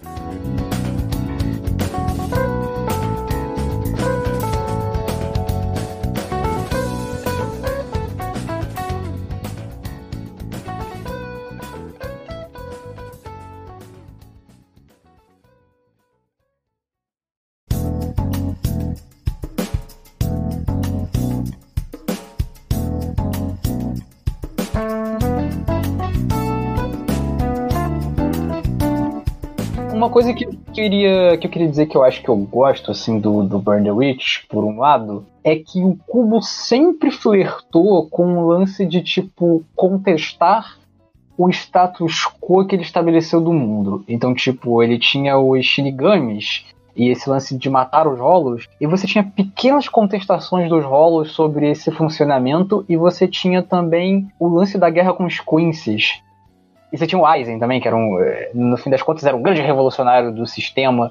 Uma coisa que eu, queria, que eu queria dizer que eu acho que eu gosto, assim, do, do Burn the Witch, por um lado, é que o Kubo sempre flertou com o lance de, tipo, contestar o status quo que ele estabeleceu do mundo. Então, tipo, ele tinha os Shinigamis e esse lance de matar os rolos, e você tinha pequenas contestações dos rolos sobre esse funcionamento, e você tinha também o lance da guerra com os Quincy's. E você tinha o Aizen também, que era um, no fim das contas, era um grande revolucionário do sistema.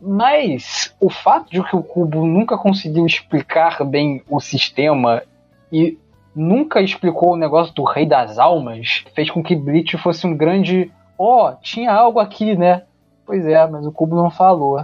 Mas o fato de que o Kubo nunca conseguiu explicar bem o sistema e nunca explicou o negócio do Rei das Almas fez com que Bleach fosse um grande... Ó, oh, tinha algo aqui, né? Pois é, mas o Kubo não falou.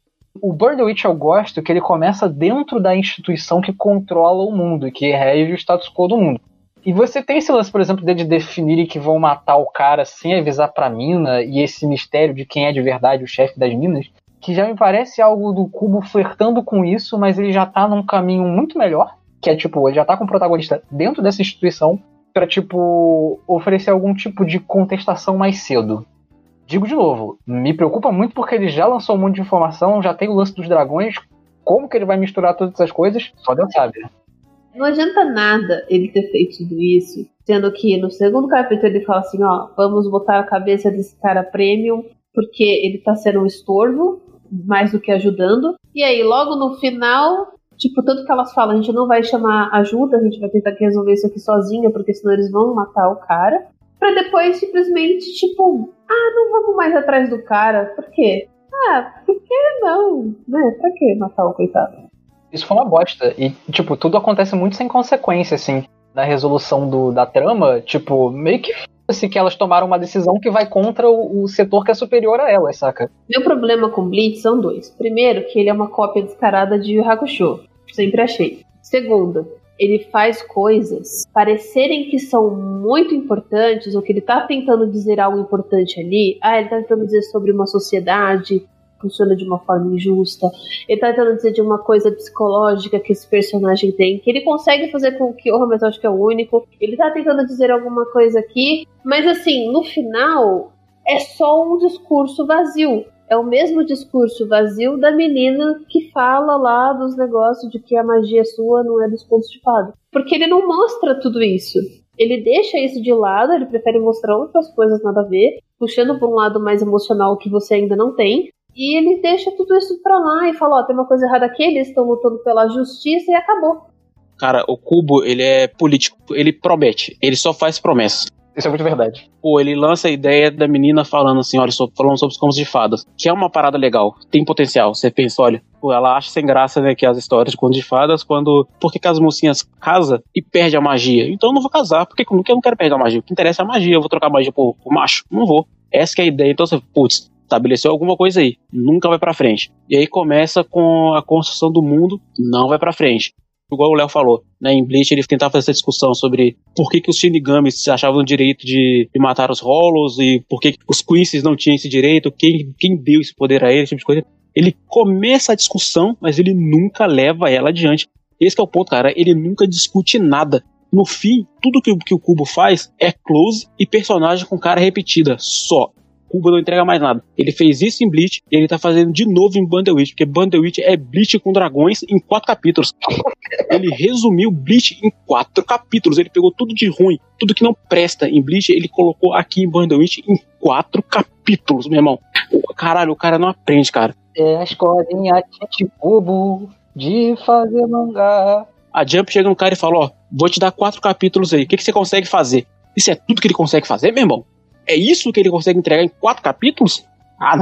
O Burn the Witch eu gosto que ele começa dentro da instituição que controla o mundo, que rege o status quo do mundo. E você tem esse lance, por exemplo, de definirem que vão matar o cara sem avisar pra mina, e esse mistério de quem é de verdade o chefe das minas, que já me parece algo do Kubo flertando com isso, mas ele já tá num caminho muito melhor, que é tipo, ele já tá com o protagonista dentro dessa instituição pra, tipo, oferecer algum tipo de contestação mais cedo. Digo de novo, me preocupa muito porque ele já lançou um monte de informação, já tem o lance dos dragões, como que ele vai misturar todas essas coisas, só Deus sabe. Não adianta nada ele ter feito tudo isso, sendo que no segundo capítulo ele fala assim, ó, vamos botar a cabeça desse cara premium, porque ele tá sendo um estorvo, mais do que ajudando. E aí, logo no final, tipo, tanto que elas falam, a gente não vai chamar ajuda, a gente vai tentar resolver isso aqui sozinha, porque senão eles vão matar o cara. Pra depois, simplesmente, tipo, ah, não vamos mais atrás do cara. Por quê? Ah, por que não? Né? Pra que matar o coitado? Isso foi uma bosta. E, tipo, tudo acontece muito sem consequência, assim. Na resolução do, da trama, tipo, meio que assim, que elas tomaram uma decisão que vai contra o, o setor que é superior a elas, saca? Meu problema com Bleach são dois. Primeiro, que ele é uma cópia descarada de Yu Yu Hakusho. Sempre achei. Segundo, ele faz coisas parecerem que são muito importantes, ou que ele tá tentando dizer algo importante ali. Ah, ele tá tentando dizer sobre uma sociedade funciona de uma forma injusta, ele tá tentando dizer de uma coisa psicológica que esse personagem tem, que ele consegue fazer com o Kyoha, mas eu acho que é o único. Ele tá tentando dizer alguma coisa aqui, mas assim, no final é só um discurso vazio. É o mesmo discurso vazio da menina que fala lá dos negócios de que a magia sua não é dos contos de fada. Porque ele não mostra tudo isso. Ele deixa isso de lado, ele prefere mostrar outras coisas nada a ver, puxando por um lado mais emocional que você ainda não tem. E ele deixa tudo isso pra lá e fala, ó, tem uma coisa errada aqui, eles estão lutando pela justiça e acabou. Cara, o Kubo, ele é político, ele promete, ele só faz promessas. Isso é muito verdade. Pô, ele lança a ideia da menina falando assim, olha, falando sobre os contos de fadas, que é uma parada legal, tem potencial. Você pensa, olha, pô, ela acha sem graça, né, que as histórias de contos de fadas, quando, por que, que as mocinhas casam e perdem a magia? Então eu não vou casar, porque eu não quero perder a magia, o que interessa é a magia, eu vou trocar a magia por, por macho? Não vou. Essa que é a ideia, então você, putz, estabeleceu alguma coisa aí, nunca vai pra frente. E aí começa com a construção do mundo, não vai pra frente. Igual o Léo falou, né, em Bleach ele tentava fazer essa discussão sobre por que, que os Shinigamis se achavam no direito de, de matar os Hollows e por que, que os Quincy's não tinham esse direito, quem, quem deu esse poder a eles, esse tipo de coisa. Ele começa a discussão, mas ele nunca leva ela adiante. Esse que é o ponto, cara, ele nunca discute nada. No fim, tudo que, que o Kubo faz é close e personagem com cara repetida, só. Kubo não entrega mais nada. Ele fez isso em Bleach e ele tá fazendo de novo em Burn the Witch, porque Burn the Witch é Bleach com dragões em quatro capítulos. Ele resumiu Bleach em quatro capítulos. Ele pegou tudo de ruim, tudo que não presta em Bleach, ele colocou aqui em Burn the Witch em quatro capítulos, meu irmão. Caralho, o cara não aprende, cara. É a escolinha de Kubo de fazer mangá. A Jump chega no cara e fala, ó, vou te dar quatro capítulos aí, o que, que você consegue fazer? Isso é tudo que ele consegue fazer, meu irmão? É isso que ele consegue entregar em quatro capítulos? Ah, não.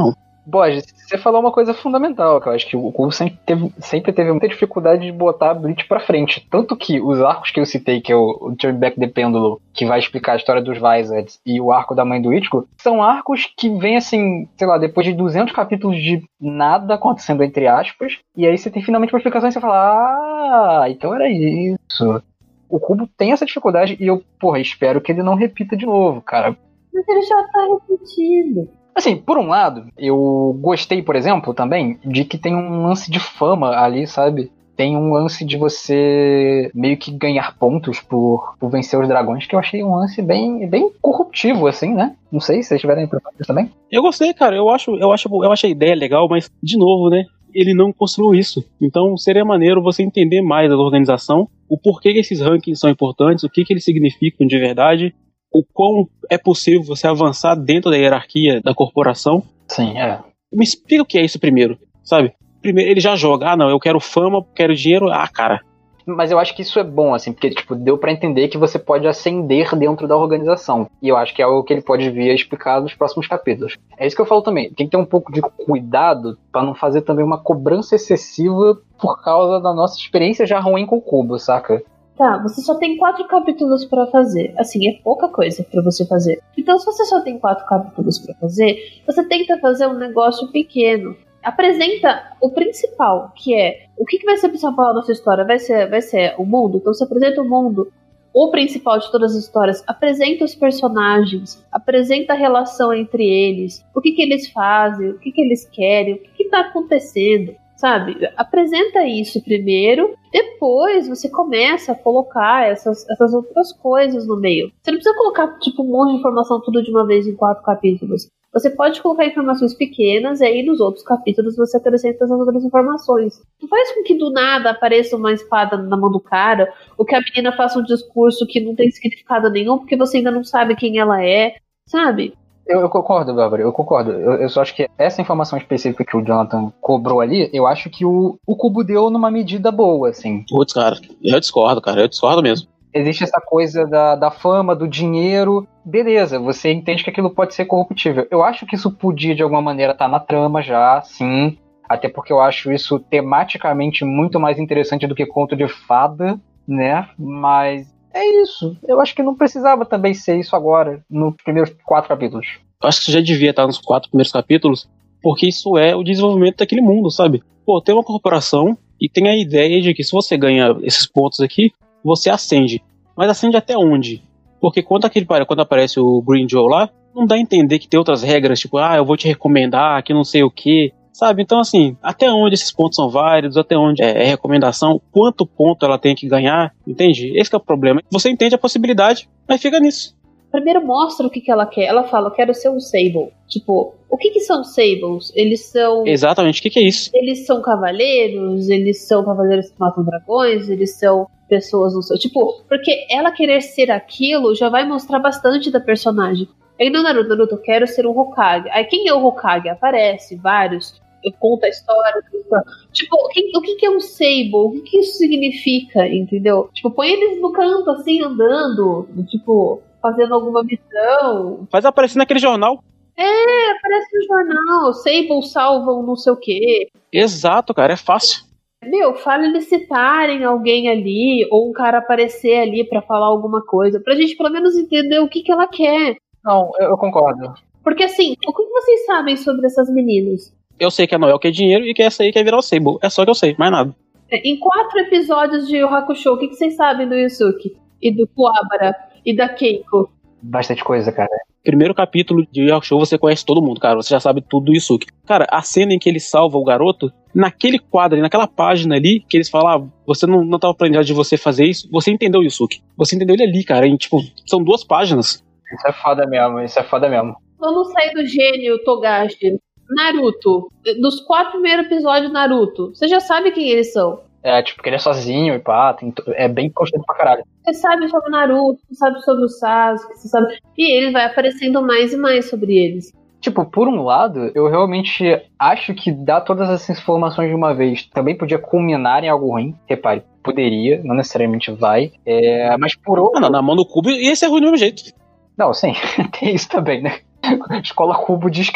Borges, você falou uma coisa fundamental, que eu acho que o Cubo sempre teve, sempre teve muita dificuldade de botar a Bleach pra frente. Tanto que os arcos que eu citei, que é o, o Turn Back the Pendulum, que vai explicar a história dos Vizards, e o arco da mãe do Ichigo, são arcos que vêm assim, sei lá, depois de duzentos capítulos de nada acontecendo, entre aspas, e aí você tem finalmente uma explicação e você fala, ah, então era isso. O Cubo tem essa dificuldade e eu, porra, espero que ele não repita de novo, cara. Mas ele já tá repetindo. Assim, por um lado, eu gostei, por exemplo, também, de que tem um lance de fama ali, sabe? Tem um lance de você meio que ganhar pontos por, por vencer os dragões, que eu achei um lance bem, bem corruptivo, assim, né? Não sei se vocês tiverem impressão disso também. Eu gostei, cara. Eu acho, eu acho, eu acho a ideia legal, mas, de novo, né? Ele não construiu isso. Então, seria maneiro você entender mais da organização, o porquê que esses rankings são importantes, o que, que eles significam de verdade, o quão é possível você avançar dentro da hierarquia da corporação. Sim, é. Me explica o que é isso primeiro, sabe? Primeiro, ele já joga, ah não, eu quero fama, quero dinheiro, ah cara. Mas eu acho que isso é bom, assim, porque, tipo, deu pra entender que você pode ascender dentro da organização. E eu acho que é algo que ele pode vir a explicar nos próximos capítulos. É isso que eu falo também. Tem que ter um pouco de cuidado pra não fazer também uma cobrança excessiva por causa da nossa experiência já ruim com o Cubo, saca? Tá, você só tem quatro capítulos pra fazer. Assim, é pouca coisa pra você fazer. Então, se você só tem quatro capítulos pra fazer, você tenta fazer um negócio pequeno. Apresenta o principal, que é... O que, que vai ser o principal da sua história? Vai ser, vai ser o mundo? Então, você apresenta o mundo. O principal de todas as histórias. Apresenta os personagens. Apresenta a relação entre eles. O que, que eles fazem. O que, que eles querem. O que, que tá acontecendo. Sabe? Apresenta isso primeiro, depois você começa a colocar essas, essas outras coisas no meio. Você não precisa colocar tipo um monte de informação tudo de uma vez em quatro capítulos. Você pode colocar informações pequenas e aí nos outros capítulos você acrescenta as outras informações. Não faz com que do nada apareça uma espada na mão do cara, ou que a menina faça um discurso que não tem significado nenhum porque você ainda não sabe quem ela é, sabe? Eu, eu concordo, Bárbara, eu concordo. Eu, eu só acho que essa informação específica que o Jonathan cobrou ali, eu acho que o, o Cubo deu numa medida boa, assim. Putz, cara, eu discordo, cara, eu discordo mesmo. Existe essa coisa da, da fama, do dinheiro, beleza, você entende que aquilo pode ser corruptível. Eu acho que isso podia, de alguma maneira, estar na trama já, sim. Até porque eu acho isso tematicamente muito mais interessante do que conto de fada, né? Mas... é isso. Eu acho que não precisava também ser isso agora, nos primeiros quatro capítulos. Eu acho que já devia estar nos quatro primeiros capítulos, porque isso é o desenvolvimento daquele mundo, sabe? Pô, tem uma corporação e tem a ideia de que se você ganha esses pontos aqui, você acende. Mas acende até onde? Porque quando, aquele, quando aparece o Green Joe lá, não dá a entender que tem outras regras, tipo, ah, eu vou te recomendar, que não sei o quê. Sabe, então assim, até onde esses pontos são válidos, até onde é, é recomendação, quanto ponto ela tem que ganhar, entende? Esse que é o problema. Você entende a possibilidade, mas fica nisso. Primeiro mostra o que, que ela quer. Ela fala, eu quero ser um Sable. Tipo, o que que são Sables? Eles são... Exatamente, o que que é isso? Eles são cavaleiros, eles são cavaleiros que matam dragões, eles são pessoas no seu... Tipo, porque ela querer ser aquilo já vai mostrar bastante da personagem. Aí no Naruto, Naruto, eu quero ser um Hokage. Aí quem é o Hokage? Aparece, vários... Eu conto a história. Tipo, o que, que é um Sable? O que, que isso significa, entendeu? Tipo, põe eles no canto, assim, andando. Tipo, fazendo alguma missão. Faz aparecer naquele jornal. É, aparece no jornal. Sable salvam não sei o quê. Exato, cara, é fácil. Meu, fala eles citarem alguém ali, ou um cara aparecer ali pra falar alguma coisa. Pra gente pelo menos entender o que, que ela quer. Não, eu, eu concordo. Porque assim, o que vocês sabem sobre essas meninas? Eu sei que a Noel quer dinheiro e que essa aí quer virar o Sable. É só que eu sei, mais nada. Em quatro episódios de Yu Hakusho, o que, que vocês sabem do Yusuke? E do Kuwabara? E da Keiko? Bastante coisa, cara. Primeiro capítulo de Yu Hakusho, você conhece todo mundo, cara. Você já sabe tudo do Yusuke. Cara, a cena em que ele salva o garoto, naquele quadro, naquela página ali, que eles falam, ah, você não, não tava planejado de você fazer isso, você entendeu o Yusuke. Você entendeu ele ali, cara. E, tipo, são duas páginas. Isso é foda mesmo, isso é foda mesmo. Vamos sair do gênio Togashi. Naruto. Dos quatro primeiros episódios de Naruto, você já sabe quem eles são. É, tipo, que ele é sozinho e pá, tem, é bem constante pra caralho. Você sabe sobre o Naruto, você sabe sobre o Sasuke, você sabe... E ele vai aparecendo mais e mais sobre eles. Tipo, por um lado, eu realmente acho que dar todas essas informações de uma vez também podia culminar em algo ruim. Repare, poderia, não necessariamente vai. É, mas por outro... Não, na mão do cubo ia ser ruim do mesmo jeito. Não, sim, tem isso também, né? Escola Cubo de escrita.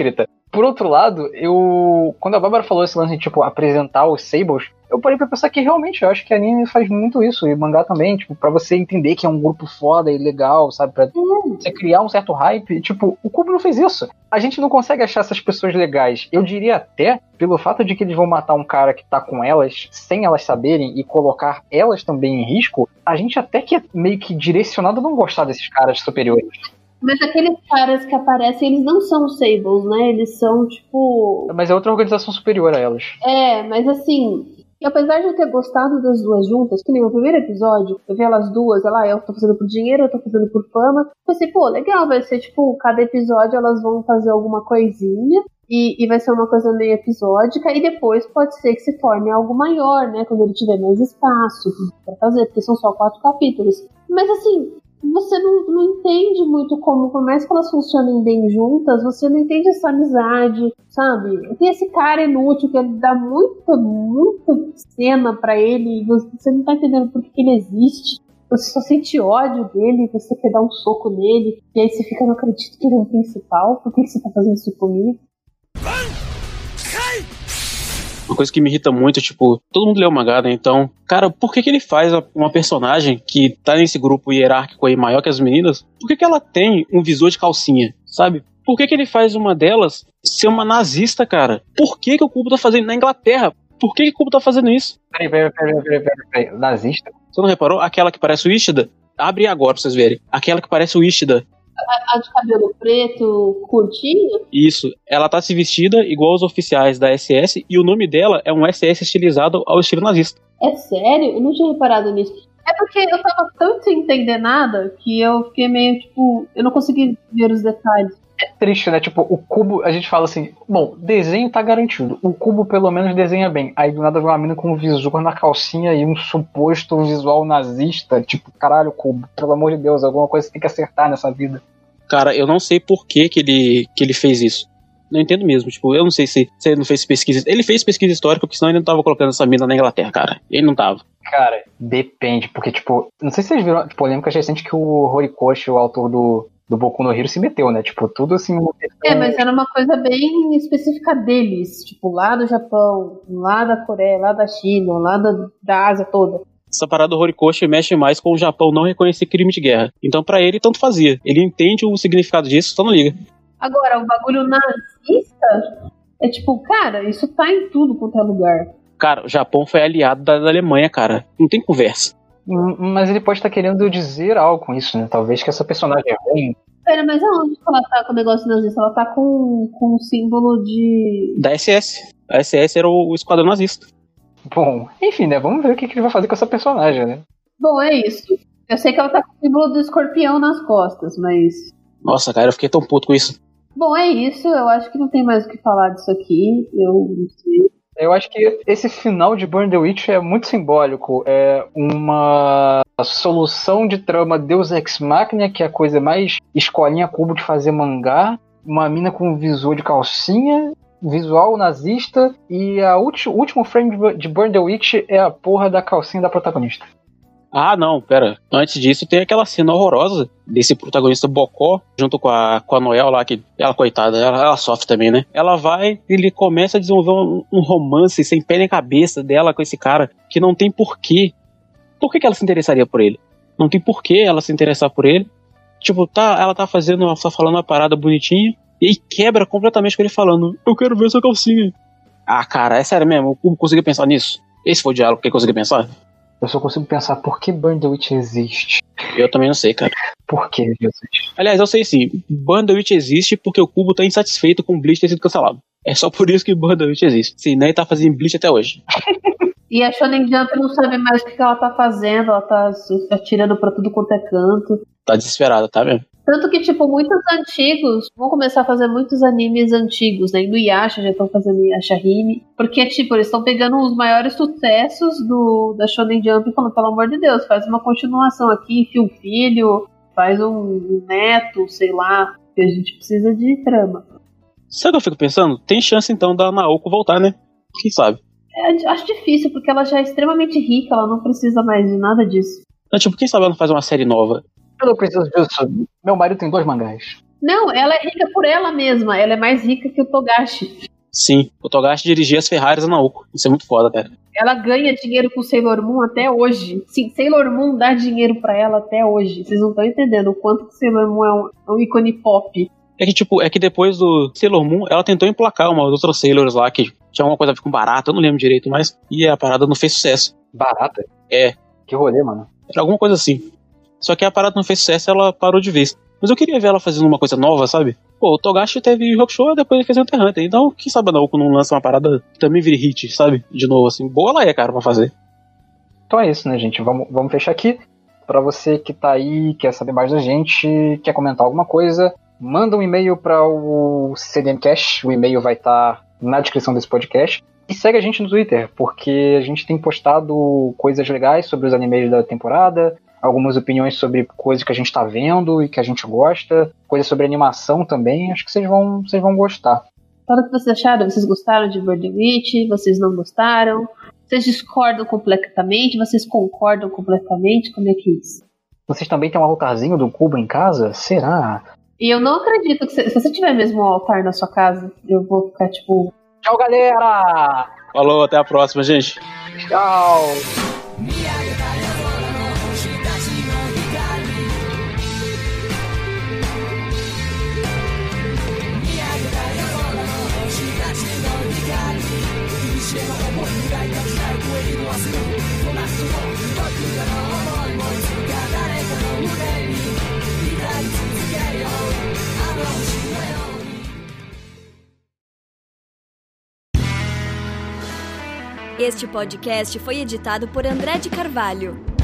Por outro lado, eu... Quando a Bárbara falou esse lance de, tipo, apresentar os Sables, eu parei pra pensar que realmente, eu acho que a anime faz muito isso, e mangá também, tipo, pra você entender que é um grupo foda e legal, sabe? Pra você criar um certo hype. Tipo, o Kubo não fez isso. A gente não consegue achar essas pessoas legais. Eu diria até, pelo fato de que eles vão matar um cara que tá com elas, sem elas saberem, e colocar elas também em risco, a gente até que é meio que direcionado a não gostar desses caras superiores. Mas aqueles caras que aparecem, eles não são os Sables, né? Eles são, tipo... Mas é outra organização superior a elas. É, mas assim... E apesar de eu ter gostado das duas juntas, que nem o primeiro episódio, eu vi elas duas, ela, eu tô fazendo por dinheiro, eu tô fazendo por fama. Eu pensei, pô, legal, vai ser tipo, cada episódio elas vão fazer alguma coisinha. E, e vai ser uma coisa meio episódica, e depois pode ser que se torne algo maior, né? Quando ele tiver mais espaço pra fazer, porque são só quatro capítulos. Mas assim... Você não, não entende muito como, por mais que elas funcionem bem juntas, você não entende essa amizade, sabe? Tem esse cara inútil que ele dá muita, muita cena pra ele, e você não tá entendendo por que ele existe. Você só sente ódio dele, você quer dar um soco nele, e aí você fica, não acredito que ele é o principal, por que você tá fazendo isso comigo? Uma coisa que me irrita muito, tipo, todo mundo lê o mangá, né? Então, cara, por que que ele faz uma personagem que tá nesse grupo hierárquico aí maior que as meninas? Por que que ela tem um visor de calcinha, sabe? Por que que ele faz uma delas ser uma nazista, cara? Por que que o Kubo tá fazendo na Inglaterra? Por que que o Kubo tá fazendo isso? Peraí, peraí, peraí, peraí, peraí, peraí. Nazista? Você não reparou? Aquela que parece o Ishida? Abre agora pra vocês verem. Aquela que parece o Ishida. A, a de cabelo preto, curtinho? Isso. Ela tá se vestida igual os oficiais da S S e o nome dela é um S S estilizado ao estilo nazista. É sério? Eu não tinha reparado nisso. É porque eu tava tanto sem entender nada que eu fiquei meio, tipo... Eu não consegui ver os detalhes. É triste, né? Tipo, o Kubo, a gente fala assim... Bom, desenho tá garantido. O Kubo pelo menos desenha bem. Aí do nada vem uma mina com um visor na calcinha e um suposto visual nazista. Tipo, caralho, Kubo, pelo amor de Deus, alguma coisa você tem que acertar nessa vida. Cara, eu não sei por que que ele, que ele fez isso. Não entendo mesmo. Tipo, eu não sei se, se ele não fez pesquisa... Ele fez pesquisa histórica, porque senão ele não tava colocando essa mina na Inglaterra, cara. Ele não tava. Cara, depende, porque, tipo... Não sei se vocês viram polêmicas recentes que o Horikoshi, o autor do... do Boku no Hero, se meteu, né? Tipo, tudo assim... É, mas era uma coisa bem específica deles. Tipo, lá do Japão, lá da Coreia, lá da China, lá da, da Ásia toda. Essa parada do Horikoshi mexe mais com o Japão não reconhecer crime de guerra. Então, pra ele, tanto fazia. Ele entende o significado disso, só não liga. Agora, o bagulho nazista é tipo, cara, isso tá em tudo quanto é lugar. Cara, o Japão foi aliado da, da Alemanha, cara. Não tem conversa. Mas ele pode estar querendo dizer algo com isso, né? Talvez que essa personagem é ruim. Pera, mas aonde que ela tá com o negócio nazista? Ela tá com, com um símbolo de... Da S S. A S S era o, o esquadrão nazista. Bom, enfim, né? Vamos ver o que, que ele vai fazer com essa personagem, né? Bom, é isso. Eu sei que ela tá com o símbolo do escorpião nas costas, mas... Nossa, cara, eu fiquei tão puto com isso. Bom, é isso. Eu acho que não tem mais o que falar disso aqui. Eu não sei. Eu acho que esse final de Burn the Witch é muito simbólico. É uma solução de trama Deus Ex Machina, que é a coisa mais escolinha Kubo de fazer mangá. Uma mina com visor de calcinha, visual nazista. E a ulti- o último frame de Burn the Witch é a porra da calcinha da protagonista. Ah, não, pera. Antes disso tem aquela cena horrorosa desse protagonista Bocó, junto com a, com a Noel lá, que ela, coitada, ela, ela sofre também, né? Ela vai, ele começa a desenvolver um, um romance sem pé nem cabeça dela com esse cara, que não tem porquê. Por que que ela se interessaria por ele? Não tem porquê ela se interessar por ele. Tipo, tá, ela tá fazendo, ela tá falando uma parada bonitinha, e aí quebra completamente com ele falando, eu quero ver essa calcinha. Ah, cara, é sério mesmo, eu consegui pensar nisso? Esse foi o diálogo que eu consegui pensar? Eu só consigo pensar por que Burn the Witch existe. Eu também não sei, cara. Por que Jesus? Aliás, eu sei sim. Burn the Witch existe porque o Kubo tá insatisfeito com o Bleach ter sido cancelado. É só por isso que Burn the Witch existe. Sim, né? E tá fazendo Bleach até hoje. E a Shonen Jump não sabe mais o que ela tá fazendo. Ela tá atirando pra tudo quanto é canto. Tá desesperada, tá mesmo? Tanto que, tipo, muitos antigos vão começar a fazer muitos animes antigos, né? E no Yasha já estão fazendo Yasha Hime. Porque, tipo, eles estão pegando os maiores sucessos do, da Shonen Jump e falando, pelo amor de Deus, faz uma continuação aqui, enfia um filho, faz um, um neto, sei lá. Porque a gente precisa de trama. Sabe o que eu fico pensando? Tem chance, então, da Naoko voltar, né? Quem sabe? É, acho difícil, porque ela já é extremamente rica, ela não precisa mais de nada disso. Não, tipo, quem sabe ela não faz uma série nova? Eu não preciso disso. Meu marido tem dois mangás. Não, ela é rica por ela mesma. Ela é mais rica que o Togashi. Sim, o Togashi dirigia as Ferraris da Naoko. Isso é muito foda, cara. Ela ganha dinheiro com Sailor Moon até hoje. Sim, Sailor Moon dá dinheiro pra ela até hoje. Vocês não estão entendendo o quanto que Sailor Moon é um, é um ícone pop. É que, tipo, é que depois do Sailor Moon, ela tentou emplacar umas outras Sailors lá que tinha alguma coisa a ver com barata, eu não lembro direito, mas e a parada não fez sucesso. Barata? É. Que rolê, mano. Era alguma coisa assim. Só que a parada não fez sucesso, ela parou de vez. Mas eu queria ver ela fazendo uma coisa nova, sabe? Pô, o Togashi teve Rock Show e depois ele fez Hunter x Hunter. Então, quem sabe a Naoko não lança uma parada que também vire hit, sabe? De novo, assim. Boa ela é, cara, pra fazer. Então é isso, né, gente? Vamos, vamos fechar aqui. Pra você que tá aí, quer saber mais da gente, quer comentar alguma coisa, manda um e-mail para o C D M Cast. O e-mail vai estar na descrição desse podcast. E segue a gente no Twitter, porque a gente tem postado coisas legais sobre os animes da temporada, algumas opiniões sobre coisas que a gente tá vendo e que a gente gosta, coisas sobre animação também. Acho que vocês vão, vocês vão gostar. Fala o que vocês acharam. Vocês gostaram de Bird Witch? Vocês não gostaram? Vocês discordam completamente? Vocês concordam completamente? Como é que é isso? Vocês também têm um altarzinho do Cubo em casa? Será? E eu não acredito que você, se você tiver mesmo um altar na sua casa, eu vou ficar tipo... Tchau, galera! Falou, até a próxima, gente. Tchau! Este podcast foi editado por André de Carvalho.